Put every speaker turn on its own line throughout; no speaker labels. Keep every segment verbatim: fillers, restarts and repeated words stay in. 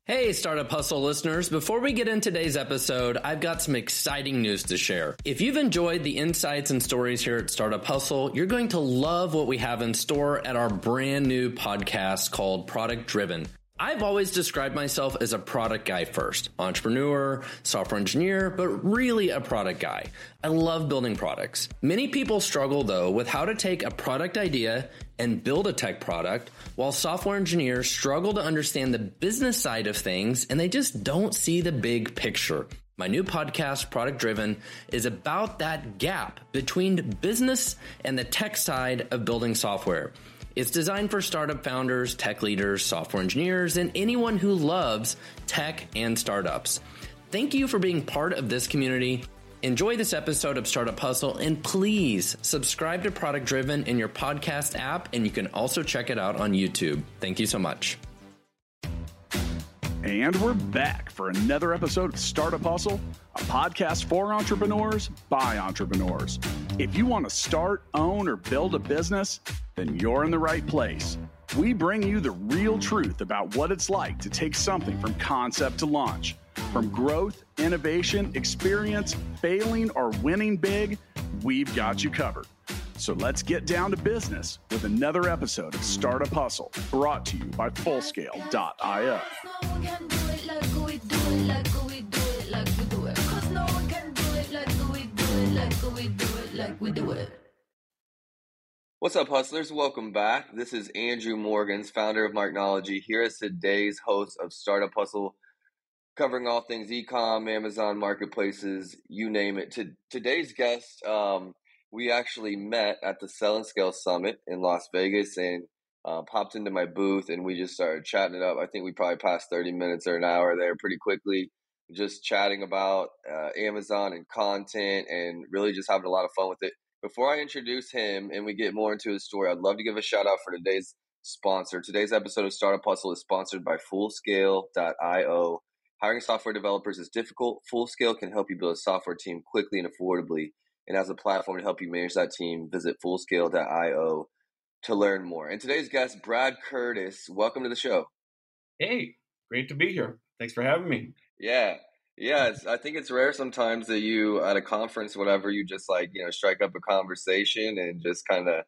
Hey, Startup Hustle listeners. Before we get into today's episode, I've got some exciting news to share. If you've enjoyed the insights and stories here at Startup Hustle, you're going to love what we have in store at our brand new podcast called Product Driven. I've always described myself as a product guy first, entrepreneur, software engineer, but really a product guy. I love building products. Many people struggle though with how to take a product idea and build a tech product, while software engineers struggle to understand the business side of things and they just don't see the big picture. My new podcast, Product Driven, is about that gap between business and the tech side of building software. It's designed for startup founders, tech leaders, software engineers, and anyone who loves tech and startups. Thank you for being part of this community. Enjoy this episode of Startup Hustle, and please subscribe to Product Driven in your podcast app, and you can also check it out on YouTube. Thank you so much.
And we're back for another episode of Startup Hustle, a podcast for entrepreneurs by entrepreneurs. If you want to start, own, or build a business, then you're in the right place. We bring you the real truth about what it's like to take something from concept to launch. From growth, innovation, experience, failing, or winning big, we've got you covered. So let's get down to business with another episode of Startup Hustle, brought to you by Fullscale dot io.
What's up, hustlers? Welcome back. This is Andrew Morgans, founder of Marknology, here as today's host of Startup Hustle, covering all things e-com, Amazon marketplaces, you name it. To, today's guest, um, we actually met at the Sell and Scale Summit in Las Vegas and uh, popped into my booth and we just started chatting it up. I think we probably passed thirty minutes or an hour there pretty quickly, just chatting about uh, Amazon and content and really just having a lot of fun with it. Before I introduce him and we get more into his story, I'd love to give a shout out for today's sponsor. Today's episode of Startup Hustle is sponsored by Fullscale dot io. Hiring software developers is difficult. Fullscale can help you build a software team quickly and affordably. And as a platform to help you manage that team, visit Fullscale dot io to learn more. And today's guest, Brad Curtis, welcome to the show.
Hey, great to be here. Thanks for having me.
Yeah. Yeah, it's, I think it's rare sometimes that you, at a conference, whatever, you just like, you know, strike up a conversation and just kind of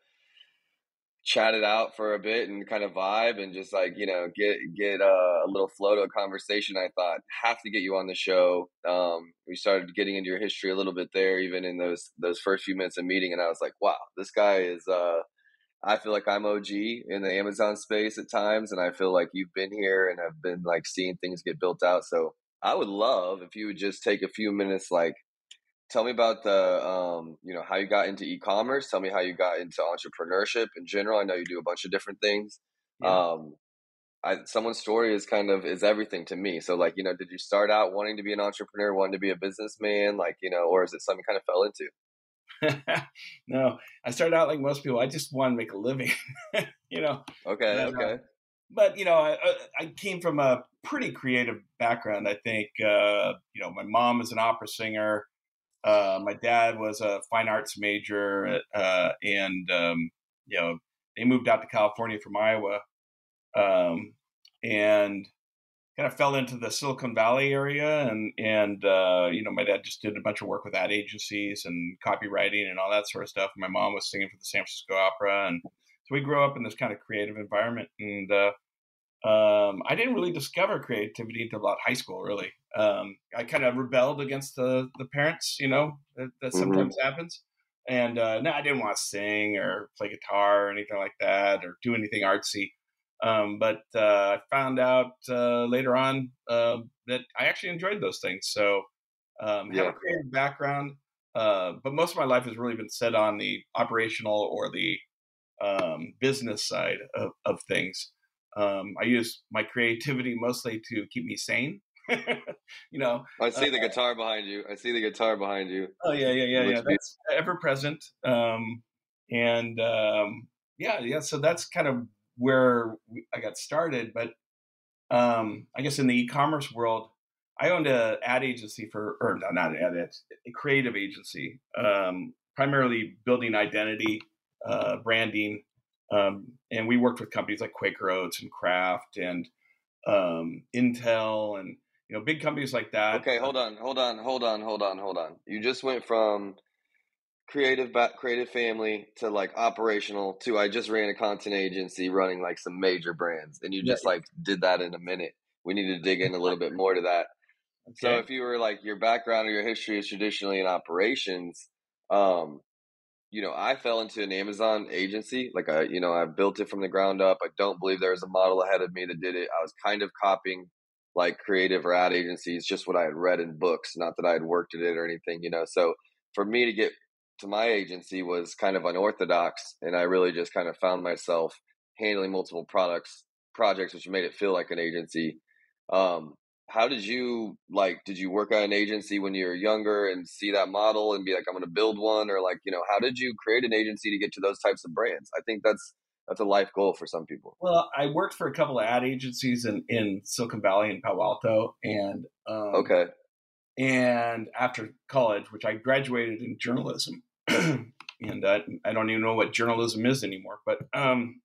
chat it out for a bit and kind of vibe and just like, you know, get get a, a little flow to a conversation. I thought, have to get you on the show. Um, we started getting into your history a little bit there, even in those those first few minutes of meeting. And I was like, wow, this guy is, uh, I feel like I'm O G in the Amazon space at times. And I feel like you've been here and have been like seeing things get built out. So I would love if you would just take a few minutes, like, tell me about the, um, you know, how you got into e-commerce. Tell me how you got into entrepreneurship in general. I know you do a bunch of different things. Yeah. Um, I, someone's story is kind of, is everything to me. So like, you know, did you start out wanting to be an entrepreneur, wanting to be a businessman, like, you know, or is it something you kind of fell into?
No, I started out like most people. I just wanted to make a living, you know?
Okay.
And,
okay.
Uh, but, you know, I, I came from a pretty creative background. I think, uh, you know, my mom is an opera singer. Uh, my dad was a fine arts major, uh, and, um, you know, they moved out to California from Iowa, um, and kind of fell into the Silicon Valley area. And, and uh, you know, my dad just did a bunch of work with ad agencies and copywriting and all that sort of stuff. My mom was singing for the San Francisco Opera. And so we grew up in this kind of creative environment. And uh, um, I didn't really discover creativity until about high school, really. Um, I kind of rebelled against the, the parents, you know, that, that sometimes mm-hmm. happens. And uh, no, I didn't want to sing or play guitar or anything like that or do anything artsy. Um, but uh, I found out uh, later on uh, that I actually enjoyed those things. So um, yeah. have a creative background, uh, but most of my life has really been set on the operational or the um, business side of, of things. Um, I use my creativity mostly to keep me sane. you know,
I see uh, the guitar behind you. I see the guitar behind you.
Oh yeah, yeah, yeah, yeah. That's ever present. Um, and um, yeah, yeah. So that's kind of where I got started. But um, I guess in the e-commerce world, I owned a ad agency for, or no, not an ad, a creative agency, um, primarily building identity, uh, branding. Um, and we worked with companies like Quaker Oats and Kraft and um, Intel, and you know, big companies like that.
Okay, hold on, hold on, hold on, hold on, hold on. You just went from creative back, creative family to like operational to I just ran a content agency running like some major brands, and you just
Yeah.
like did that in a minute. We need to dig in a little bit more to that.
Okay.
So if you were like your background or your history is traditionally in operations, um, you know, I fell into an Amazon agency. Like I, you know, I built it from the ground up. I don't believe there was a model ahead of me that did it. I was kind of copying like creative or ad agencies, just what I had read in books, not that I had worked at it or anything, you know. So for me to get to my agency was kind of unorthodox, and I really just kind of found myself handling multiple products, projects, which made it feel like an agency. Um, how did you like, did you work at an agency when you were younger and see that model and be like, I'm going to build one? Or like, you know, how did you create an agency to get to those types of brands? I think that's, that's a life goal for some people.
Well, I worked for a couple of ad agencies in, in Silicon Valley and Palo Alto. And, um,
okay.
And after college, which I graduated in journalism, and uh, I don't even know what journalism is anymore, but, um,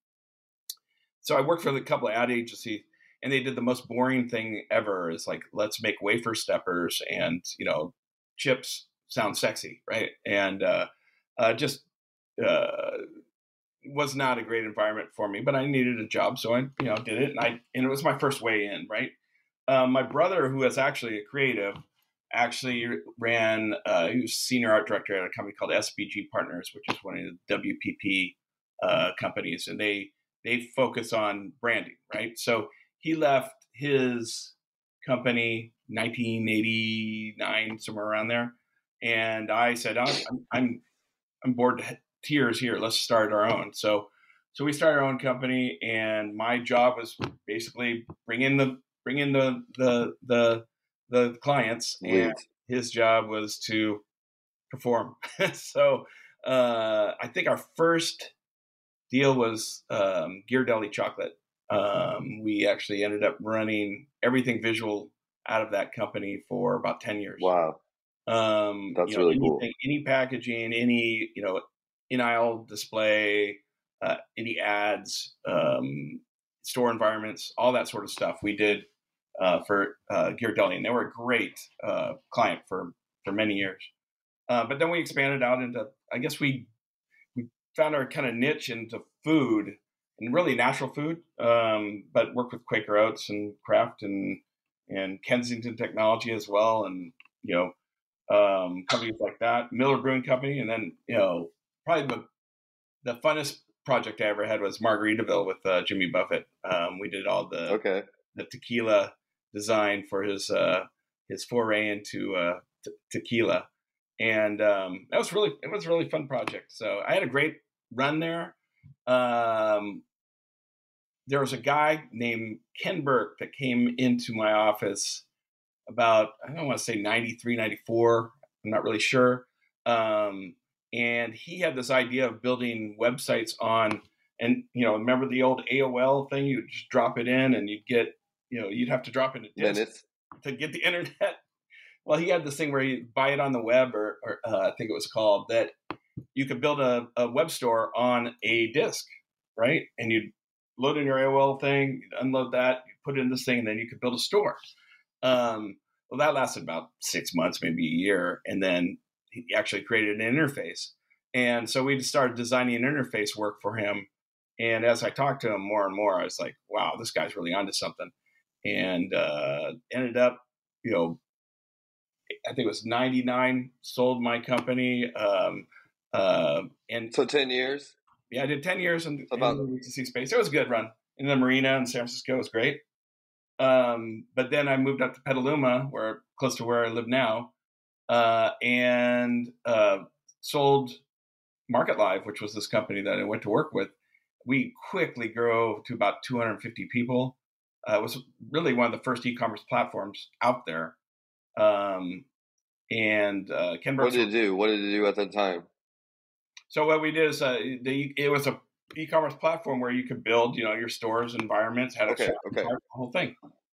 so I worked for a couple of ad agencies, and they did the most boring thing ever is like, let's make wafer steppers and, you know, chips sound sexy. Right. And, uh, uh just, uh, was not a great environment for me, but I needed a job. So I, you know, did it, and I, and it was my first way in, right. Um, my brother, who was actually a creative, actually ran, uh, he was senior art director at a company called S B G Partners, which is one of the W P P, uh, companies. And they, they focus on branding. Right. So he left his company nineteen eighty-nine, somewhere around there. And I said, oh, I'm, I'm, I'm bored to tears here. Let's start our own. So, so we started our own company, and my job was basically bring in the, bring in the, the, the, the clients, and
Leads.
His job was to perform. So, uh, I think our first deal was, um, Ghirardelli chocolate. Um, we actually ended up running everything visual out of that company for about ten years.
Wow.
Um,
That's
you know,
really
anything,
cool.
Any packaging, any, you know, in-aisle display, uh, any ads, um, store environments, all that sort of stuff we did uh, for uh, Ghirardelli, and they were a great uh, client for, for many years. Uh, but then we expanded out into, I guess we we found our kind of niche into food, and really natural food, um, but worked with Quaker Oats and Kraft and and Kensington Technology as well, and you know. Um, companies like that, Miller Brewing Company, and then you know probably the the funnest project I ever had was Margaritaville with uh, Jimmy Buffett. Um, we did all the
okay.
the tequila design for his uh, his foray into uh, t- tequila, and um, that was really it was a really fun project. So I had a great run there. Um, there was a guy named Ken Burke that came into my office about, I don't want to say ninety-three, ninety-four. I'm not really sure. Um, and he had this idea of building websites on, and, you know, remember the old A O L thing? You'd just drop it in and you'd get, you know, you'd have to drop in a disk
Minutes.
to get the internet. Well, he had this thing where you buy it on the web, or, or uh, I think it was called, that you could build a, a web store on a disk, right? And you'd load in your A O L thing, you'd unload that, you put it in this thing, and then you could build a store. Um, well, that lasted about six months, maybe a year. And then he actually created an interface. And so we started designing an interface work for him. And as I talked to him more and more, I was like, wow, this guy's really onto something. And uh, ended up, you know, I think it was ninety-nine, sold my company. Um, uh, and
So ten years?
Yeah, I did ten years in,
about-
in the U T C space. It was a good run. In the marina in San Francisco, it was great. Um, but then I moved up to Petaluma, where close to where I live now, uh, and uh, sold Market Live, which was this company that I went to work with. We quickly grew to about two hundred fifty people. Uh, it was really one of the first e-commerce platforms out there. Um, and uh, Ken Burke.
What did it do? What did it do at that time?
So what we did is uh, the, it was a e-commerce platform where you could build, you know, your stores, environments, had a
okay,
shop,
okay.
the whole thing.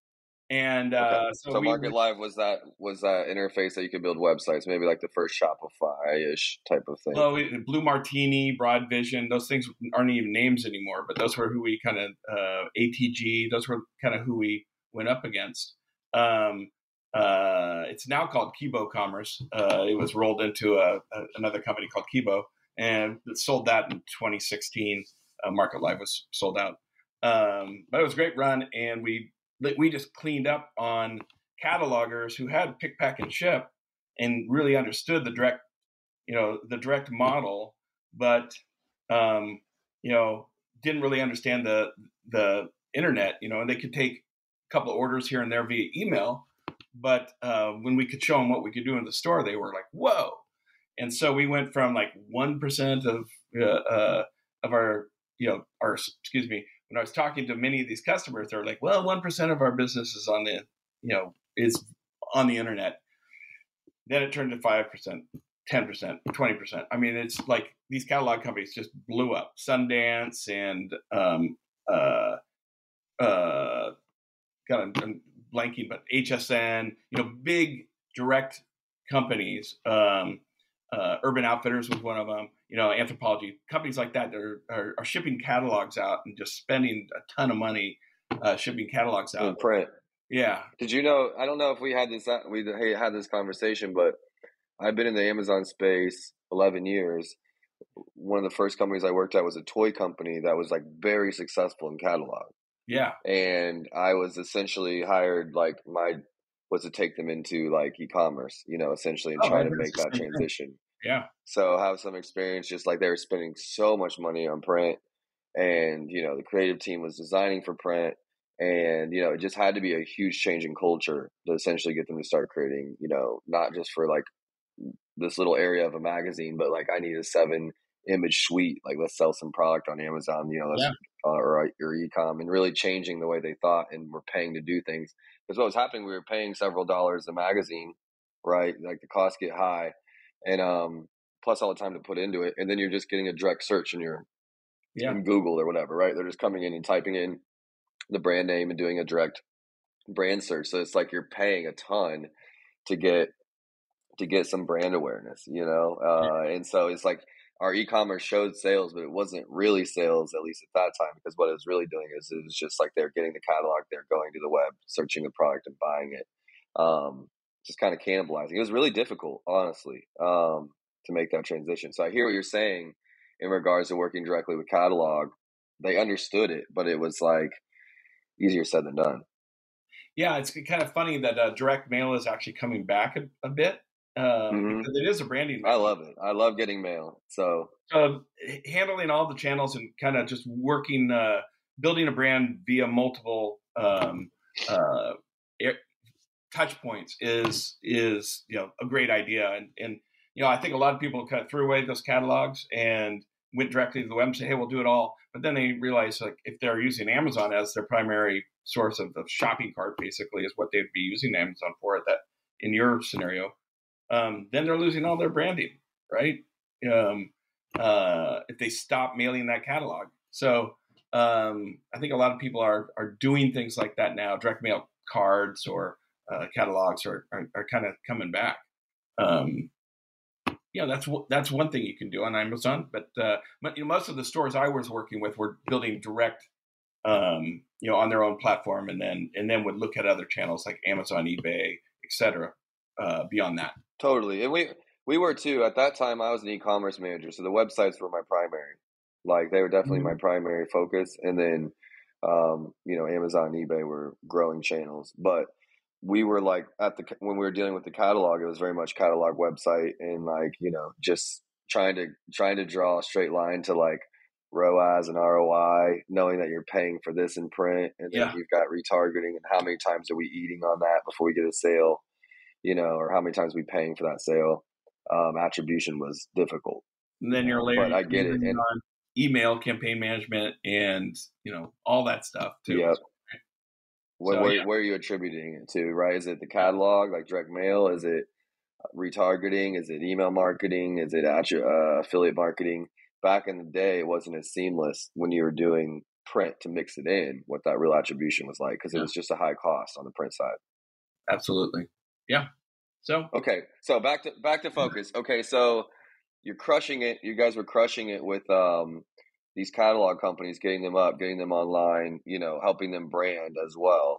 And uh,
okay.
so,
so
we,
Market Live was that was that interface that you could build websites, maybe like the first Shopify-ish type of thing.
Well, we, Blue Martini, Broad Vision, those things aren't even names anymore, but those were who we kind of uh, A T G. Those were kind of who we went up against. Um, uh, it's now called Kibo Commerce. Uh, it was rolled into a, a, another company called Kibo, and it sold that in twenty sixteen. Uh, Market Live was sold out, um, but it was a great run, and we we just cleaned up on catalogers who had pick, pack, and ship, and really understood the direct, you know, the direct model, but um, you know, didn't really understand the the internet, you know, and they could take a couple of orders here and there via email, but uh, when we could show them what we could do in the store, they were like, "Whoa!" And so we went from like one percent of uh, uh, of our, you know, our excuse me. When I was talking to many of these customers, they're like, "Well, one percent of our business is on the, you know, is on the internet." Then it turned to five percent, ten percent, twenty percent. I mean, it's like these catalog companies just blew up. Sundance and um, uh, uh, God, I'm, I'm blanking, but H S N, you know, big direct companies. Um, uh, Urban Outfitters was one of them. You know, Anthropologie, companies like that that are, are, are shipping catalogs out and just spending a ton of money uh, shipping catalogs out.
In print.
Yeah.
Did you know? I don't know if we had this we had this conversation, but I've been in the Amazon space eleven years. One of the first companies I worked at was a toy company that was like very successful in catalog.
Yeah.
And I was essentially hired, like my was to take them into like e-commerce, you know, essentially, and
oh,
try to make that transition.
Thing. Yeah.
So I have some experience, just like they were spending so much money on print, and you know the creative team was designing for print. And, you know, it just had to be a huge change in culture to essentially get them to start creating, you know, not just for like this little area of a magazine, but like I need a seven image suite. Like, let's sell some product on Amazon, you know, let's, yeah. uh, or, or e-com, and really changing the way they thought and were paying to do things. Because what was happening, we were paying several dollars a magazine, right? Like the costs get high, and um, plus all the time to put into it. And then you're just getting a direct search in your yeah. in Google or whatever, right? They're just coming in and typing in the brand name and doing a direct brand search. So it's like you're paying a ton to get to get some brand awareness, you know? Uh, and so it's like our e-commerce showed sales, but it wasn't really sales, at least at that time, because what it was really doing is it was just like they're getting the catalog, they're going to the web, searching the product and buying it. Um, just kind of cannibalizing. It was really difficult, honestly, um, to make that transition. So I hear what you're saying in regards to working directly with catalog. They understood it, but it was like, easier said than done.
Yeah, it's kind of funny that uh, direct mail is actually coming back a, a bit um, mm-hmm. because it is a branding.
I love it. I love getting mail. So
uh, handling all the channels and kind of just working, uh, building a brand via multiple um, uh, touch points is is you know a great idea. And and you know I think a lot of people kind of threw away those catalogs and went directly to the web and say, hey, we'll do it all. But then they realize, like, if they're using Amazon as their primary source of the shopping cart, basically, is what they'd be using Amazon for, that in your scenario, um, then they're losing all their branding, right? Um, uh, if they stop mailing that catalog. So um, I think a lot of people are are doing things like that now. Direct mail cards or uh, catalogs are, are, are kind of coming back. Um, Yeah, that's that's one thing you can do on Amazon. But uh, you know, most of the stores I was working with were building direct, um, you know, on their own platform, and then and then would look at other channels like Amazon, eBay, et cetera. Uh, beyond that,
totally. And we we were too. At that time, I was an e-commerce manager, so the websites were my primary. Like they were definitely mm-hmm. my primary focus, and then um, you know, Amazon, and eBay were growing channels, but. We were like at the when we were dealing with the catalog, it was very much catalog website, and like, you know, just trying to trying to draw a straight line to like R O A S and R O I, knowing that you're paying for this in print, and then yeah. you've got retargeting, and how many times are we eating on that before we get a sale, you know, or how many times are we paying for that sale. Um, attribution was difficult.
And then you're layering,
but I get it. And,
on email campaign management and, you know, all that stuff too.
Yep. What, so, where, yeah. where are you attributing it to, right? Is it the catalog, like direct mail? Is it retargeting? Is it email marketing? Is it uh, affiliate marketing? Back in the day, it wasn't as seamless when you were doing print to mix it in, what that real attribution was like, because yeah. it was just a high cost on the print side.
Absolutely. Yeah. So
okay, so back to back to focus. Okay, so you're crushing it. You guys were crushing it with um, these catalog companies, getting them up, getting them online, you know, helping them brand as well.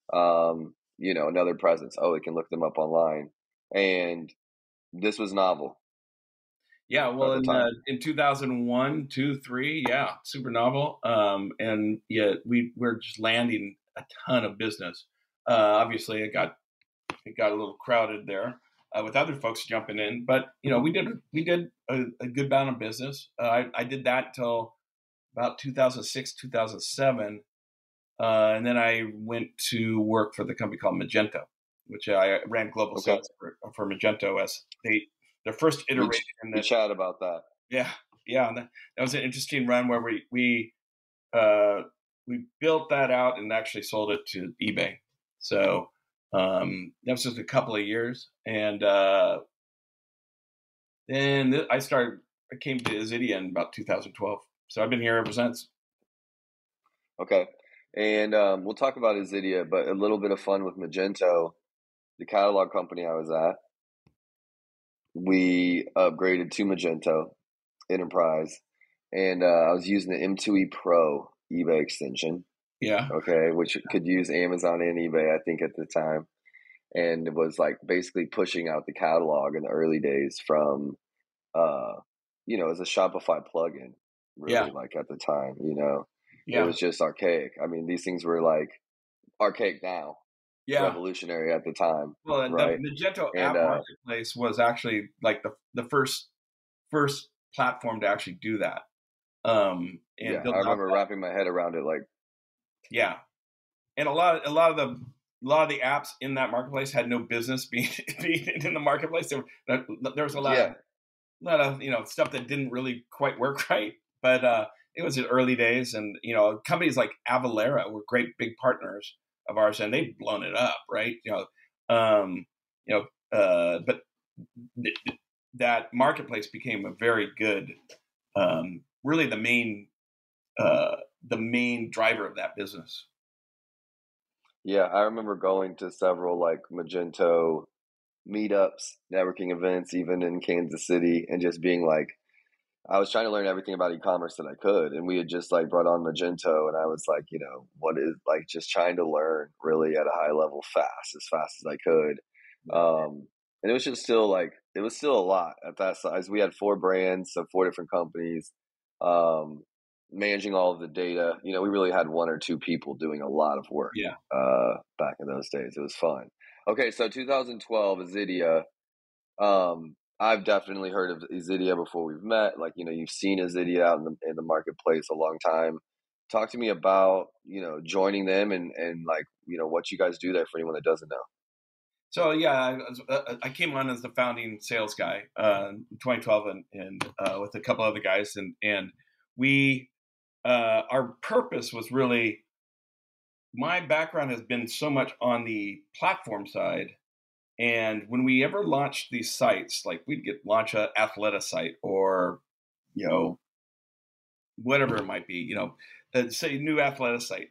Um, you know, another presence. Oh, we can look them up online. And this was novel.
Yeah, well, in uh, in two thousand one, two, three, yeah, super novel. Um, and yeah, we we're just landing a ton of business. Uh, obviously, it got it got a little crowded there uh, with other folks jumping in, but you know, we did we did a, a good amount of business. Uh, I I did that till about two thousand six, two thousand seven, uh, and then I went to work for the company called Magento, which I ran global
Okay.
sales for, for Magento as they their first iteration.
We,
that,
we chat about that.
Yeah, yeah, that, that was an interesting run where we we uh, we built that out and actually sold it to eBay. So um, that was just a couple of years, and uh, then th- I started. I came to Izidia in about two thousand twelve. So I've been here ever since.
Okay, and um, we'll talk about Izidia, but a little bit of fun with Magento, the catalog company I was at. We upgraded to Magento Enterprise, and uh, I was using the M two E Pro eBay extension.
Yeah.
Okay, which could use Amazon and eBay, I think, at the time, and it was like basically pushing out the catalog in the early days from, uh, you know, as a Shopify plugin. Really,
Yeah.
like at the time, you know,
Yeah.
it was just archaic. I mean, these things were like archaic now.
Yeah.
Revolutionary at the time.
Well,
right?
the Magento
And,
app
uh,
marketplace was actually like the the first first platform to actually do that. Um, and
yeah,
build
I
out
remember
that-
wrapping my head around it. Like,
Yeah, and a lot a lot of the a lot of the apps in that marketplace had no business being, being in the marketplace. There, there was a lot
yeah,
of a lot of you know stuff that didn't really quite work right, but uh, it was in early days, and you know companies like Avalara were great big partners of ours, and they've blown it up, right? You know, um, you know, uh, but th- th- that marketplace became a very good, um, really the main uh, the main driver of that business.
yeah. I remember going to several like Magento meetups, networking events, even in Kansas City, and just being like, I was trying to learn everything about e-commerce that I could, and we had just like brought on Magento, and I was like, you know, what is like just trying to learn really at a high level fast, as fast as I could. Um, and it was just still like it was still a lot at that size. We had four brands, so four different companies, um, managing all of the data. You know, we really had one or two people doing a lot of work.
Yeah.
Uh, back in those days, it was fun. Okay, so two thousand twelve, Izidia. Um, I've definitely heard of Izidia before we've met. Like, you know, you've seen Izidia out in the in the marketplace a long time. Talk to me about, you know, joining them and, and like, you know, what you guys do there for anyone that doesn't know.
So yeah, I, was- uh, I came on as the founding sales guy uh, in twenty twelve, and, and uh, with a couple other guys, and and we uh, our purpose was really. My background has been so much on the platform side. And when we ever launched these sites, like we'd get launch a Athleta site or, you know, whatever it might be, you know, uh, say new Athleta site,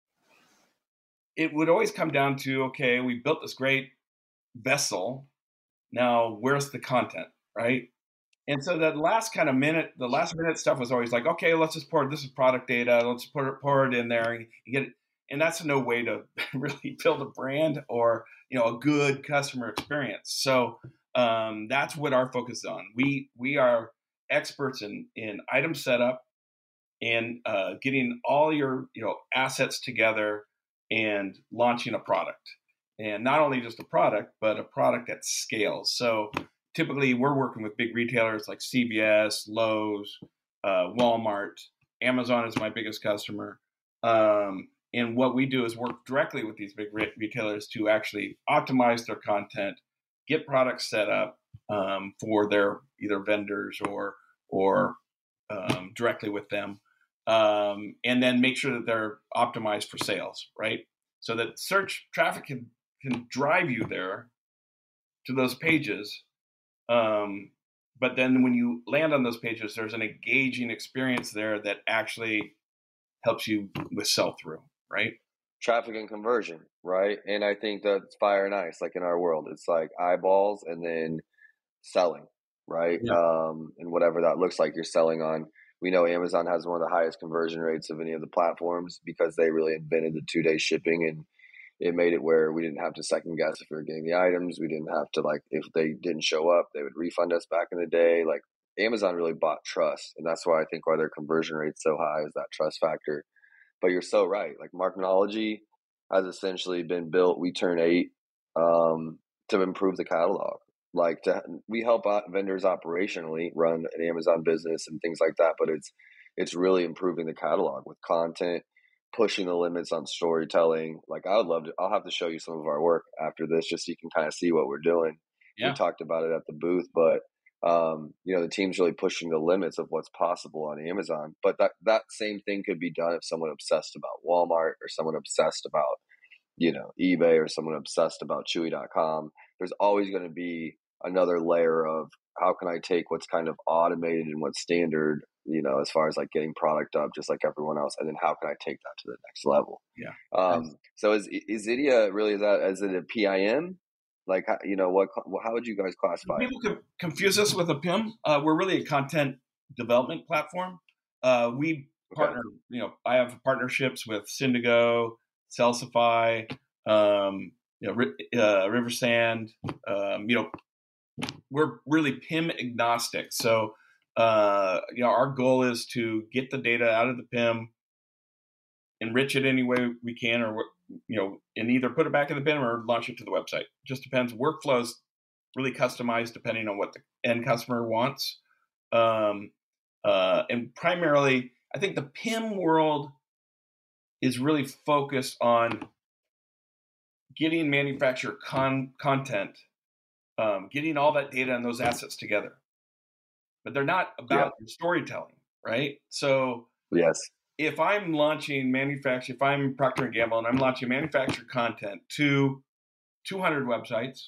it would always come down to, okay, we built this great vessel. Now, where's the content, right? And so that last kind of minute, the last minute stuff was always like, okay, let's just pour this is product data, let's pour it, pour it in there and you get it. And that's no way to really build a brand or, you know, a good customer experience. So um, that's what our focus is on. We we are experts in in item setup and uh, getting all your you know assets together and launching a product. And not only just a product, but a product that scales. So typically, we're working with big retailers like C V S, Lowe's, uh, Walmart. Amazon is my biggest customer. Um, And what we do is work directly with these big retailers to actually optimize their content, get products set up um, for their either vendors or or um, directly with them, um, and then make sure that they're optimized for sales, right? So that search traffic can can drive you there to those pages, um, but then when you land on those pages, there's an engaging experience there that actually helps you with sell through. Right.
Traffic and conversion, right? And I think that's fire and ice, like in our world. It's like eyeballs and then selling, right?
Yeah.
Um, and whatever that looks like you're selling on. We know Amazon has one of the highest conversion rates of any of the platforms because they really invented the two-day shipping and It made it where we didn't have to second guess if we were getting the items. We didn't have to, like, if they didn't show up, they would refund us back in the day. Like, Amazon really bought trust. And that's why I think why their conversion rate's so high is that trust factor. But you're so right. Like, Marknology has essentially been built, we turn eight, um, to improve the catalog. Like, to, we help out vendors operationally run an Amazon business and things like that. But it's, it's really improving the catalog with content, pushing the limits on storytelling. Like, I would love to, I'll have to show you some of our work after this, just so you can kind of see what we're doing. Yeah. We talked about it at the booth, but um, you know, the team's really pushing the limits of what's possible on Amazon. But that, that same thing could be done if someone obsessed about Walmart or someone obsessed about, you know, eBay or someone obsessed about Chewy dot com. There's always going to be another layer of how can I take what's kind of automated and what's standard, you know, as far as like getting product up just like everyone else, and then how can I take that to the next level?
Yeah.
Um, nice. So is is Zydia really, is that, is it a P I M? Like, you know, what, how would you guys classify it?
People could confuse us with a P I M. Uh, we're really a content development platform. Uh, we partner, okay. you know, I have partnerships with Syndigo, Salsify, um, you know, uh, Riversand. Um, you know, we're really P I M agnostic. So, uh, you know, our goal is to get the data out of the P I M, enrich it any way we can, or, you know, and either put it back in the P I M or launch it to the website. It just depends. Workflows really customized depending on what the end customer wants. Um, uh, and primarily, I think the P I M world is really focused on getting manufacturer con- content, um, getting all that data and those assets together. But they're not about yeah. storytelling, right? So
yes.
if I'm launching manufacture, if I'm Procter and Gamble and I'm launching manufactured content to two hundred websites,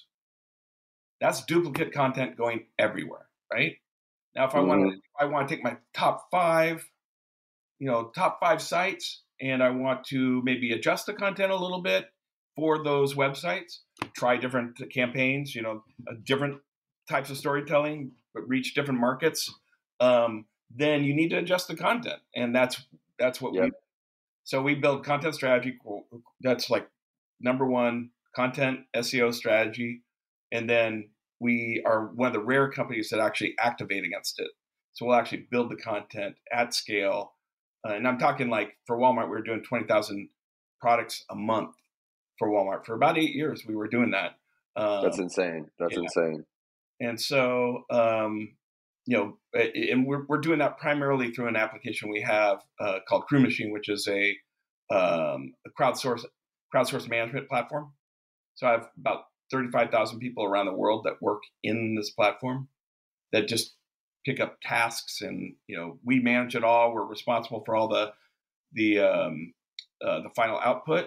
that's duplicate content going everywhere, right? Now, if I mm-hmm. want to, I want to take my top five, you know, top five sites, and I want to maybe adjust the content a little bit for those websites, try different campaigns, you know, uh, different types of storytelling, but reach different markets, um, then you need to adjust the content. And that's that's what yep. we so we build content strategy. That's like number one, content S E O strategy. And then we are one of the rare companies that actually activate against it. So we'll actually build the content at scale. Uh, and I'm talking like for Walmart, we were doing twenty thousand products a month for Walmart. For about eight years, we were doing that. Um,
That's insane. That's yeah. insane.
And so, um, you know, and we're we're doing that primarily through an application we have uh, called Crew Machine, which is a, um, a crowdsource crowdsource management platform. So I have about thirty-five thousand people around the world that work in this platform that just pick up tasks, and you know, we manage it all. We're responsible for all the the um, uh, the final output,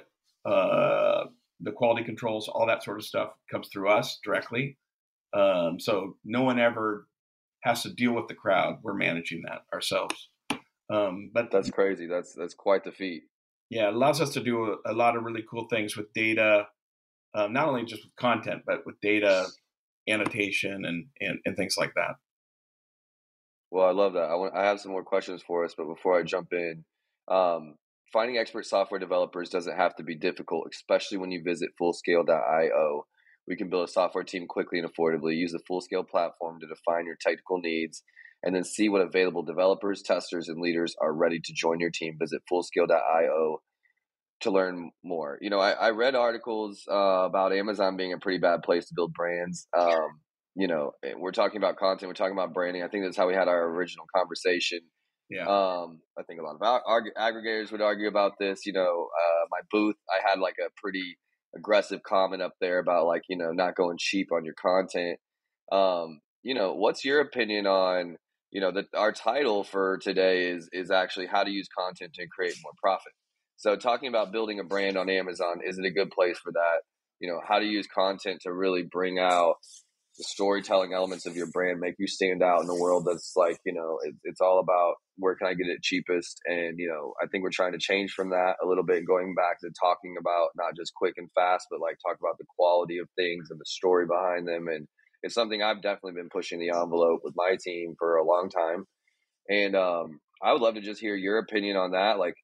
uh, the quality controls, all that sort of stuff comes through us directly. Um, so no one ever has to deal with the crowd. We're managing that ourselves. Um, but
that's crazy. That's that's quite the feat.
Yeah, it allows us to do a, a lot of really cool things with data, um, not only just with content, but with data annotation and, and, and things like that.
Well, I love that. I want, I have some more questions for us, but before I jump in, um, finding expert software developers doesn't have to be difficult, especially when you visit fullscale dot io. We can build a software team quickly and affordably. Use the Fullscale platform to define your technical needs and then see what available developers, testers, and leaders are ready to join your team. Visit fullscale dot io to learn more. You know, I, I read articles uh, about Amazon being a pretty bad place to build brands. Um, you know, we're talking about content, we're talking about branding. I think that's how we had our original conversation.
Yeah.
Um, I think a lot of ag- aggregators would argue about this. You know, uh, my booth, I had like a pretty aggressive comment up there about like, you know, not going cheap on your content. Um, you know, what's your opinion on, you know, that our title for today is, is actually how to use content to create more profit. So talking about building a brand on Amazon, is it a good place for that? You know, how to use content to really bring out the storytelling elements of your brand, make you stand out in a world that's like, you know, it, it's all about where can I get it cheapest? And, you know, I think we're trying to change from that a little bit, going back to talking about not just quick and fast, but like talk about the quality of things and the story behind them. And it's something I've definitely been pushing the envelope with my team for a long time. And um, I would love to just hear your opinion on that. Like,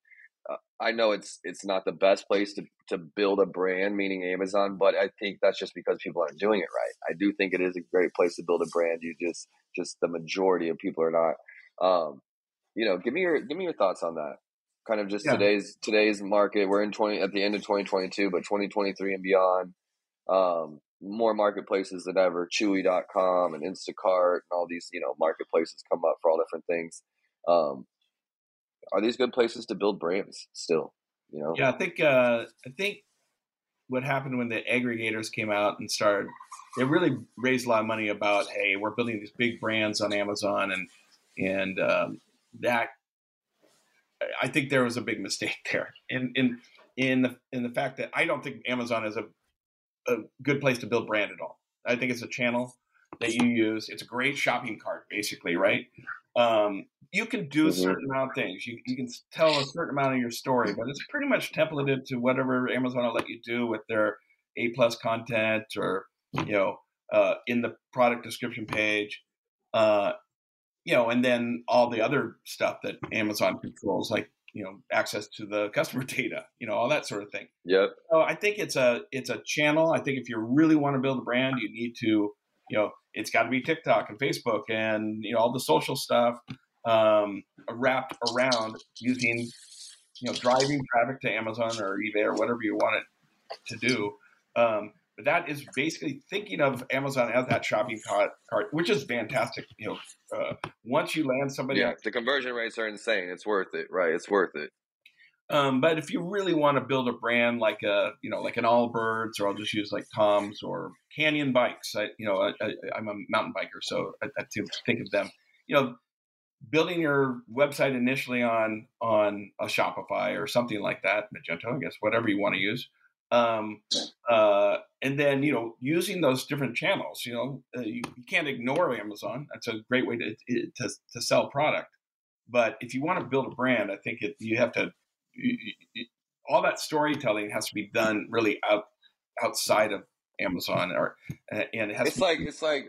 I know it's it's not the best place to, to build a brand, meaning Amazon, but I think that's just because people aren't doing it right. I do think it is a great place to build a brand. You just just the majority of people are not. Um, you know, give me your give me your thoughts on that. Kind of just
Yeah.
today's today's market. We're in twenty at the end of twenty twenty-two, but twenty twenty-three and beyond. Um, more marketplaces than ever. Chewy dot com and Instacart and all these, you know, marketplaces come up for all different things. Um, are these good places to build brands still? You know?
Yeah, I think uh, I think what happened when the aggregators came out and started, they really raised a lot of money about, hey, we're building these big brands on Amazon, and and um, that I think there was a big mistake there in in in the in the fact that I don't think Amazon is a a good place to build brand at all. I think it's a channel that you use. It's a great shopping cart, basically, right? Um, you can do a certain mm-hmm. amount of things. You, you can tell a certain amount of your story, but it's pretty much templated to whatever Amazon will let you do with their A plus content or, you know, uh, in the product description page, uh, you know, and then all the other stuff that Amazon controls, like, you know, access to the customer data, you know, all that sort of thing.
Yep.
So I think it's a it's a channel. I think if you really want to build a brand, you need to, you know, it's got to be TikTok and Facebook and, you know, all the social stuff um, wrapped around using, you know, driving traffic to Amazon or eBay or whatever you want it to do. Um, but that is basically thinking of Amazon as that shopping cart, cart which is fantastic. You know, uh, once you land somebody,
yeah, the conversion rates are insane. It's worth it, right? It's worth it.
Um, but if you really want to build a brand like a, you know, like an Allbirds, or I'll just use like Tom's or Canyon Bikes. I, you know, I, I, I'm a mountain biker, so I, I think of them. You know, building your website initially on on a Shopify or something like that, Magento, I guess, whatever you want to use, um, uh, and then you know, using those different channels. You know, uh, you, you can't ignore Amazon. That's a great way to to, to sell product. But if you want to build a brand, I think it, you have to. All that storytelling has to be done really out outside of Amazon, or and it has.
It's
to
like it's like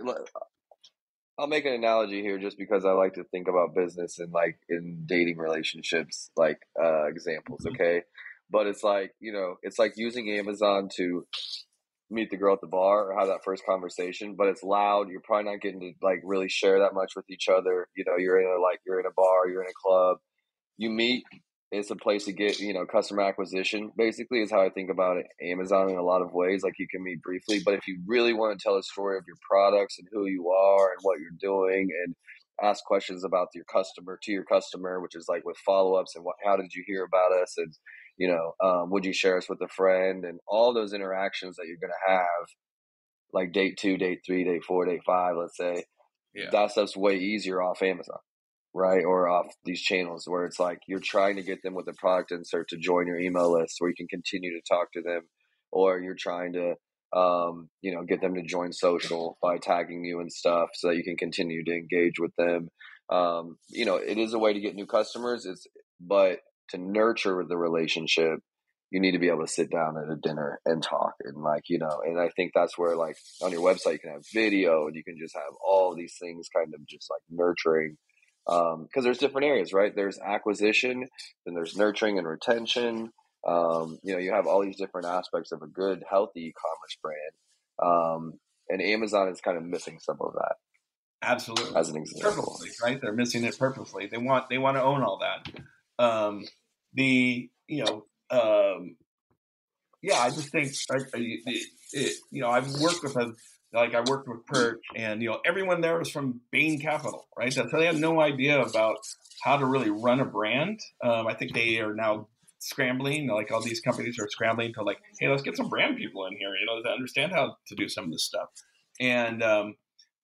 I'll make an analogy here, just because I like to think about business and like in dating relationships, like uh, examples. Okay, but it's like, you know, it's like using Amazon to meet the girl at the bar or have that first conversation, but it's loud. You're probably not getting to like really share that much with each other. You know, you're in a like you're in a bar, you're in a club, you meet. It's a place to get, you know, customer acquisition, basically, is how I think about it. Amazon in a lot of ways, like you can meet briefly, but if you really want to tell a story of your products and who you are and what you're doing, and ask questions about your customer to your customer, which is like with follow-ups and what, how did you hear about us? And, you know, um, would you share us with a friend? And all those interactions that you're going to have, like date two, date three, date four, date five, let's say, yeah. that stuff's way easier off Amazon. Right, or off these channels where it's like you're trying to get them with a product insert to join your email list where you can continue to talk to them, or you're trying to, um, you know, get them to join social by tagging you and stuff so that you can continue to engage with them. Um, you know, it is a way to get new customers. It's but to nurture the relationship, you need to be able to sit down at a dinner and talk, and like, you know, and I think that's where like on your website you can have video and you can just have all these things kind of just like nurturing. Um, because there's different areas, right? There's acquisition, then there's nurturing and retention. Um, you know, you have all these different aspects of a good, healthy e-commerce brand. Um, and Amazon is kind of missing some of that.
Absolutely.
As an example.
Purposely, right? They're missing it purposely. They want, they want to own all that. Um, the, you know, um, yeah, I just think, right, it, it, you know, I've worked with a, Like I worked with Perch, and you know everyone there was from Bain Capital, right? So they had no idea about how to really run a brand. Um, I think they are now scrambling, like all these companies are scrambling to like, hey, let's get some brand people in here, you know, to understand how to do some of this stuff. And um,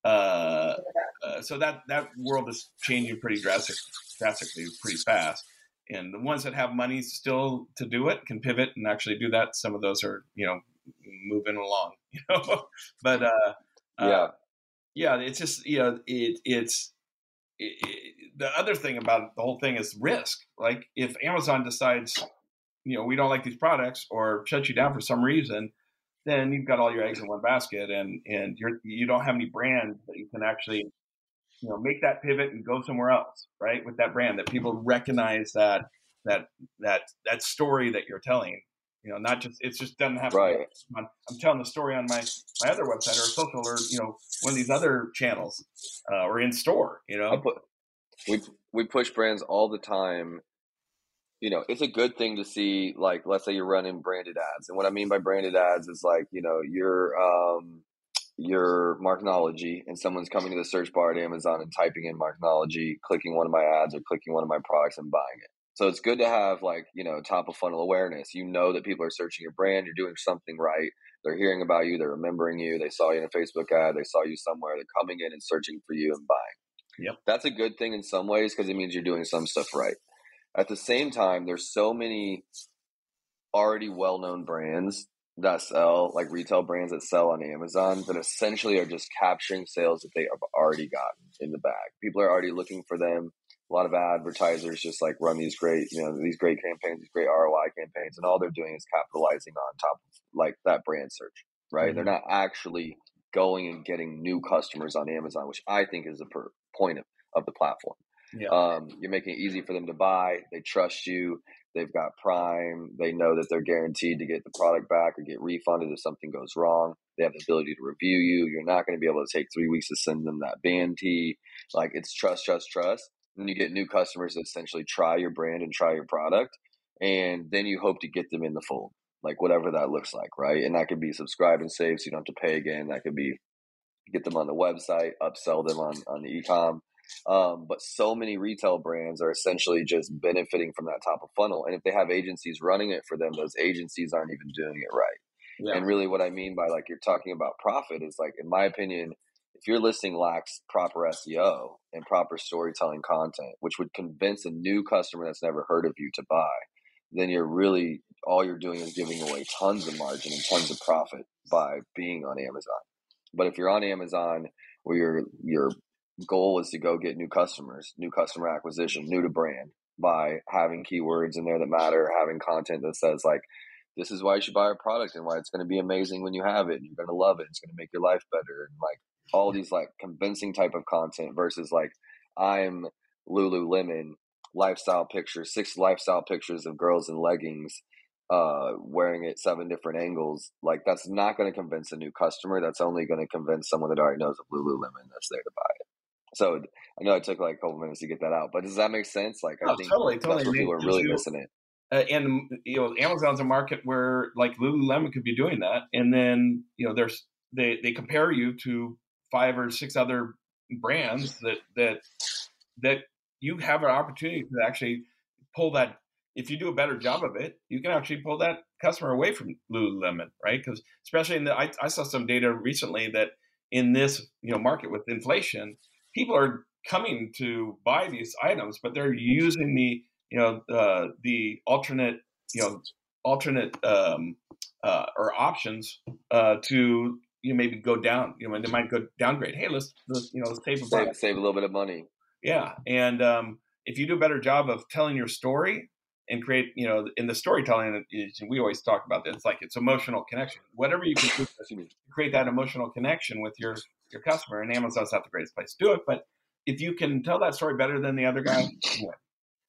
uh, uh, so that that world is changing pretty drastic, drastically, pretty fast. And the ones that have money still to do it can pivot and actually do that. Some of those are, you know, moving along, you know, but, uh,
yeah,
uh, yeah, it's just, you know, it, it's, it, it, the other thing about the whole thing is risk. Like if Amazon decides, you know, we don't like these products or shut you down for some reason, then you've got all your eggs in one basket, and, and you're, you don't have any brand that you can actually, you know, make that pivot and go somewhere else, right? With that brand that people recognize that that that that story that you're telling. You know, not just it's just doesn't have
Right.
to be on, I'm telling the story on my my other website or social or you know one of these other channels uh, or in store. You know,
I put, we we push brands all the time. You know, it's a good thing to see, like, let's say you're running branded ads. And what I mean by branded ads is like, you know, your um, your Marknology and someone's coming to the search bar at Amazon and typing in Marknology, clicking one of my ads or clicking one of my products and buying it. So it's good to have like, you know, top of funnel awareness. You know that people are searching your brand, you're doing something right. They're hearing about you, they're remembering you, they saw you in a Facebook ad, they saw you somewhere, they're coming in and searching for you and buying.
Yep.
That's a good thing in some ways because it means you're doing some stuff right. At the same time, there's so many already well-known brands that sell, like retail brands that sell on Amazon, that essentially are just capturing sales that they have already gotten in the bag. People are already looking for them. A lot of advertisers just like run these great, you know, these great campaigns, these great R O I campaigns, and all they're doing is capitalizing on top of like that brand search, right? Mm-hmm. They're not actually going and getting new customers on Amazon, which I think is the per- point of, of the platform.
Yeah.
Um, you're making it easy for them to buy. They trust you. They've got Prime. They know that they're guaranteed to get the product back or get refunded if something goes wrong. They have the ability to review you. You're not going to be able to take three weeks to send them that band tee. Like it's trust, trust, trust. And you get new customers that essentially try your brand and try your product. And then you hope to get them in the fold, like whatever that looks like, right? And that could be subscribe and save so you don't have to pay again. That could be get them on the website, upsell them on, on the e-com. Um, but so many retail brands are essentially just benefiting from that top of funnel. And if they have agencies running it for them, those agencies aren't even doing it right. Yeah. And really what I mean by like you're talking about profit is like, in my opinion, if your listing lacks proper S E O and proper storytelling content, which would convince a new customer that's never heard of you to buy, then you're really, all you're doing is giving away tons of margin and tons of profit by being on Amazon. But if you're on Amazon where your your goal is to go get new customers, new customer acquisition, new to brand, by having keywords in there that matter, having content that says like, this is why you should buy our product and why it's going to be amazing when you have it and you're going to love it. It's going to make your life better. And like all these like convincing type of content versus like, I'm Lululemon, lifestyle pictures, six lifestyle pictures of girls in leggings, uh, wearing it seven different angles. Like that's not going to convince a new customer. That's only going to convince someone that already knows of Lululemon that's there to buy it. So I know it took like a couple minutes to get that out, but does that make sense? Like I
oh,
think
totally,
that's
totally.
where people are really missing it.
Uh, and you know, Amazon's a market where like Lululemon could be doing that, and then you know, there's they they compare you to five or six other brands that that that you have an opportunity to actually pull that. If you do a better job of it, you can actually pull that customer away from Lululemon, right? Because especially in the, I, I saw some data recently that in this you know market with inflation, people are coming to buy these items, but they're using the you know uh, the alternate you know alternate um, uh, or options uh, to you know, maybe go down. You know, they might go downgrade. Hey, let's, let's you know save a
save, save a little bit of money.
Yeah, and um, if you do a better job of telling your story and create, you know, in the storytelling, we always talk about this. It's like it's emotional connection. Whatever you can do to create that emotional connection with your your customer, and Amazon's not the greatest place to do it, but if you can tell that story better than the other guy, you win.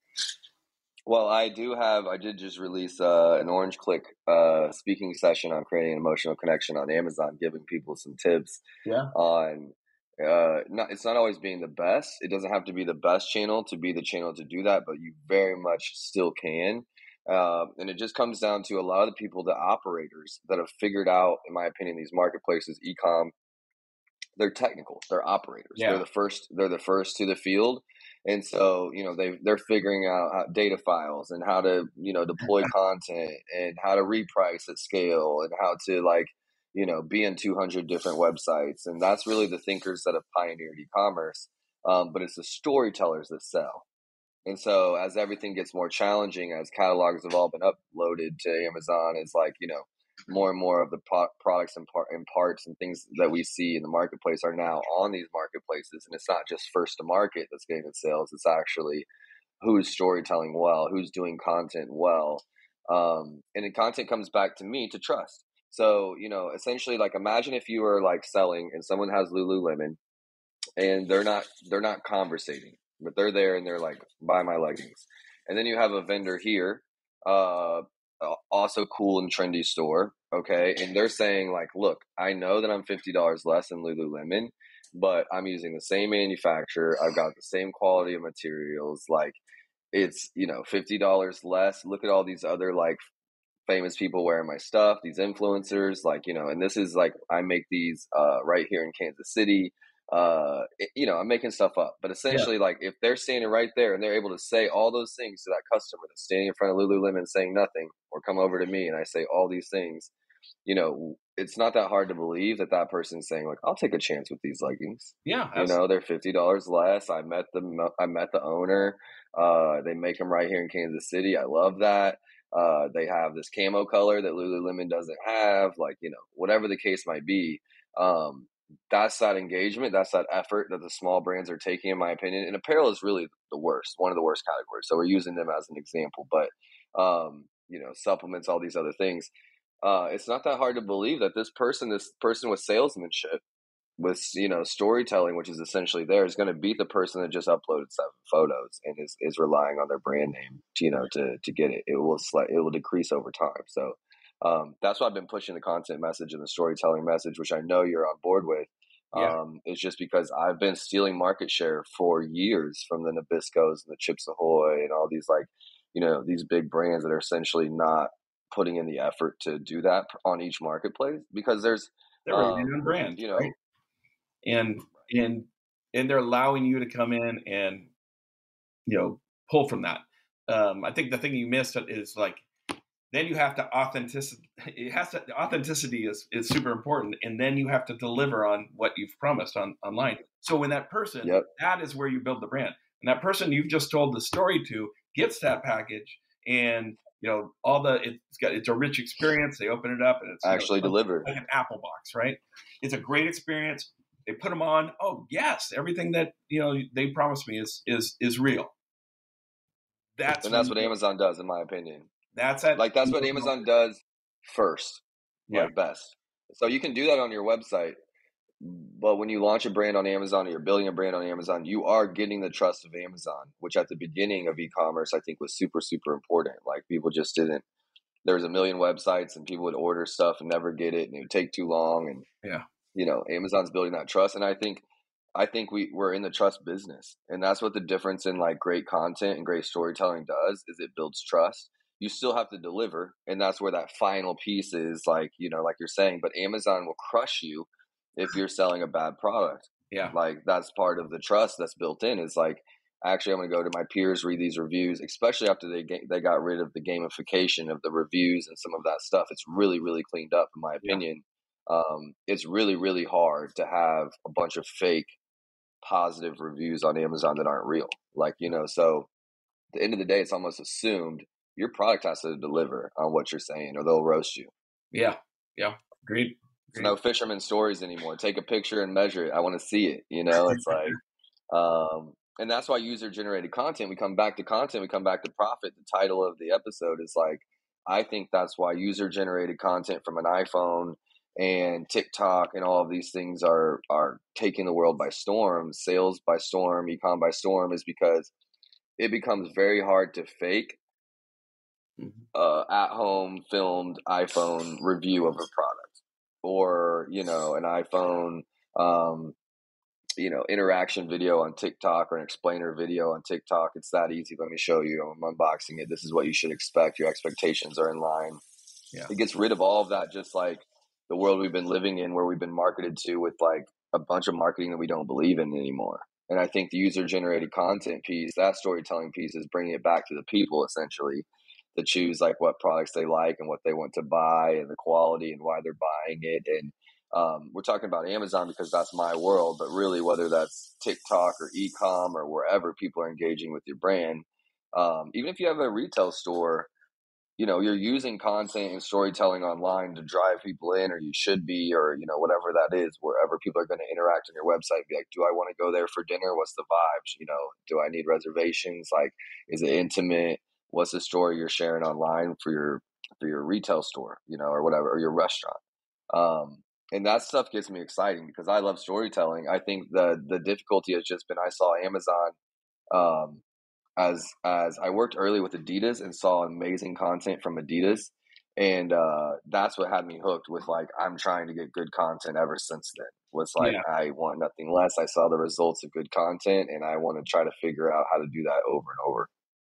Well, I do have, I did just release uh, an Orange Click uh, speaking session on creating an emotional connection on Amazon, giving people some tips
yeah.
on, uh, not, it's not always being the best. It doesn't have to be the best channel to be the channel to do that, but you very much still can. Uh, and it just comes down to a lot of the people, the operators that have figured out, in my opinion, these marketplaces, e-com, they're technical, they're operators. Yeah. They're the first, they're the first to the field. And so, you know, they, they're figuring out how, data files and how to, you know, deploy content and how to reprice at scale and how to like, you know, be in two hundred different websites. And that's really the thinkers that have pioneered e-commerce. Um, but it's the storytellers that sell. And so as everything gets more challenging, as catalogs have all been uploaded to Amazon, it's like, you know, more and more of the po- products and, par- and parts and things that we see in the marketplace are now on these marketplaces. And it's not just first to market that's getting the sales. It's actually who's storytelling well, who's doing content well. Um, and the content comes back to me to trust. So, you know, essentially like imagine if you were like selling and someone has Lululemon and they're not, they're not conversating, but they're there and they're like, buy my leggings. And then you have a vendor here, uh, also cool and trendy store. Okay. And they're saying like, look, I know that I'm fifty dollars less than Lululemon, but I'm using the same manufacturer. I've got the same quality of materials. Like it's, you know, fifty dollars less. Look at all these other like famous people wearing my stuff, these influencers, like, you know, and this is like, I make these uh, right here in Kansas City. Uh, it, you know, I'm making stuff up, but essentially yeah. like if they're standing right there and they're able to say all those things to that customer that's standing in front of Lululemon saying nothing, or come over to me and I say all these things, you know, it's not that hard to believe that that person's saying like, I'll take a chance with these leggings.
Yeah.
Absolutely. You know, they're fifty dollars less. I met the, I met the owner. Uh, they make them right here in Kansas City. I love that. Uh, they have this camo color that Lululemon doesn't have, like, you know, whatever the case might be. Um, that's that engagement. That's that effort that the small brands are taking, in my opinion. And apparel is really the worst, one of the worst categories. So we're using them as an example, but, um, you know, supplements, all these other things. Uh, it's not that hard to believe that this person, this person with salesmanship, with, you know, storytelling, which is essentially there, is going to beat the person that just uploaded seven photos and is, is relying on their brand name to, you know, to, to get it. It will sli- it will decrease over time. So um, that's why I've been pushing the content message and the storytelling message, which I know you're on board with.
Yeah.
Um, it's just because I've been stealing market share for years from the Nabiscos and the Chips Ahoy and all these, like, you know, these big brands that are essentially not putting in the effort to do that on each marketplace, because there's,
they're
um,
really brand,
you know,
right? And, and, and they're allowing you to come in and, you know, pull from that. Um, I think the thing you missed is like, then you have to authenticity. It has to, authenticity is, is super important. And then you have to deliver on what you've promised on online. So when that person,
yep.
that is where you build the brand. And that person you've just told the story to gets that package, and, you know, all the, it's got, it's a rich experience. They open it up and it's
actually, you know, delivered
like an Apple box, right? It's a great experience. They put them on. Oh yes, everything that, you know, they promised me is is is real. That's
and that's what Amazon does, in my opinion.
That's it.
Like that's what Amazon does first,
yeah.
like best. So you can do that on your website, but when you launch a brand on Amazon or you're building a brand on Amazon, you are getting the trust of Amazon, which at the beginning of e-commerce I think was super super important. Like people just didn't. There was a million websites and people would order stuff and never get it, and it would take too long. And
yeah.
you know, Amazon's building that trust. And I think, I think we we're in the trust business, and that's what the difference in like great content and great storytelling does, is it builds trust. You still have to deliver. And that's where that final piece is, like, you know, like you're saying, but Amazon will crush you if you're selling a bad product.
Yeah.
Like that's part of the trust that's built in, is like, actually, I'm going to go to my peers, read these reviews, especially after they ga- they got rid of the gamification of the reviews and some of that stuff. It's really, really cleaned up, in my opinion. Yeah. Um, it's really, really hard to have a bunch of fake positive reviews on Amazon that aren't real. Like, you know, so at the end of the day, it's almost assumed your product has to deliver on what you're saying, or they'll roast you.
Yeah. Yeah. Great.
It's no fisherman stories anymore. Take a picture and measure it. I want to see it. You know, it's like, um, and that's why user generated content, we come back to content, we come back to profit. The title of the episode is like, I think that's why user generated content from an iPhone and TikTok and all of these things are are taking the world by storm, sales by storm, e-com by storm, is because it becomes very hard to fake uh, at-home filmed iPhone review of a product, or, you know, an iPhone, um, you know, interaction video on TikTok, or an explainer video on TikTok. It's that easy. Let me show you. I'm unboxing it. This is what you should expect. Your expectations are in line.
Yeah.
It gets rid of all of that, just like the world we've been living in, where we've been marketed to with like a bunch of marketing that we don't believe in anymore. And I think the user generated content piece, that storytelling piece, is bringing it back to the people, essentially, to choose like what products they like and what they want to buy, and the quality and why they're buying it. And um, we're talking about Amazon because that's my world, but really, whether that's TikTok or e-com or wherever people are engaging with your brand, um, even if you have a retail store, you know, you're using content and storytelling online to drive people in, or you should be, or, you know, whatever that is, wherever people are going to interact on your website, be like, do I want to go there for dinner? What's the vibes? You know, do I need reservations? Like, is it intimate? What's the story you're sharing online for your, for your retail store, you know, or whatever, or your restaurant? Um, and that stuff gets me exciting because I love storytelling. I think the, the difficulty has just been, I saw Amazon, um, as as I worked early with Adidas and saw amazing content from Adidas. And uh, that's what had me hooked with like, I'm trying to get good content ever since then. Was like,
Yeah.
I want nothing less. I saw the results of good content and I want to try to figure out how to do that over and over.